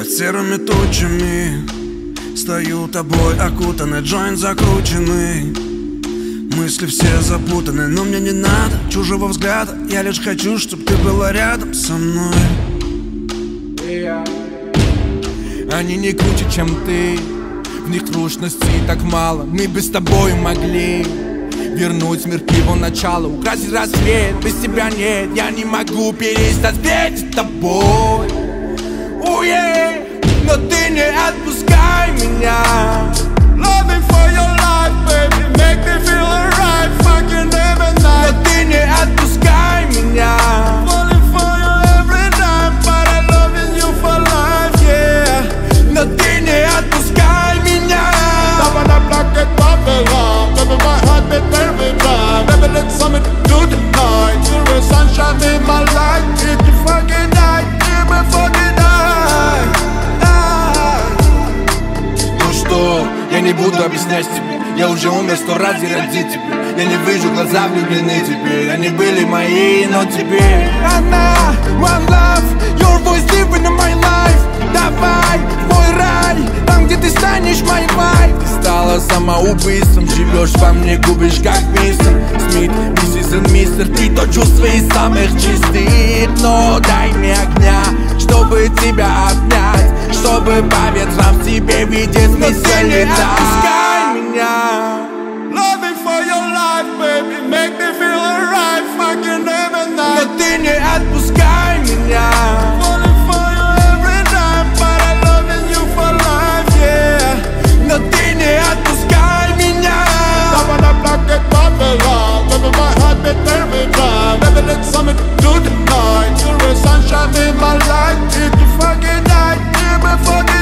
серыми тучами стою тобой окутанный, джойнт закрученный. Мысли все запутаны, но мне не надо чужого взгляда. Я лишь хочу, чтобы ты была рядом со мной. Они не круче, чем ты, в них трушностей так мало. Мы бы с тобой могли вернуть мир к его началу, украсить рассвет. Без тебя нет, я не могу перестать петь с тобой. Но ты не отпускай меня. Loving for your life, baby, make me feel alright, fucking every night. Но ты не отпускай меня. Falling for you every night, but I'm loving you for life, yeah. Но ты не отпускай меня. Stop on that block, get Babylon. Baby, my heart beat very blind. Baby, let's something to do tonight. You're a sunshine in my life. It's the fucking night, give me fucking night. Ну что, я не буду объяснять тебе. Я уже умер 100 раз ради тебя. Я не вижу, глаза влюблены теперь. Они были мои, но теперь она, one love, your voice living in my life. Давай в мой рай, там, где ты станешь моей вайф. Ты стала самоубийством, живешь во мне, губишь как мистер Смит, миссис и мистер. Ты то чувство из самых чистых. Но дай мне огня, чтобы тебя обнять, чтобы по ветрам в тебе видеть смысл летать. Отпускай меня. Loving for your life, baby, make me feel alright, fucking every night. Но ты не отпускай меня. Falling for you every night, but I'm loving you for life, yeah. Но ты не отпускай меня. Stop on that block, get Babylon. Baby, my heart beat very blind. Baby, let's something to do tonight. You're a sunshine in my life. It's the fucking night, give me fucking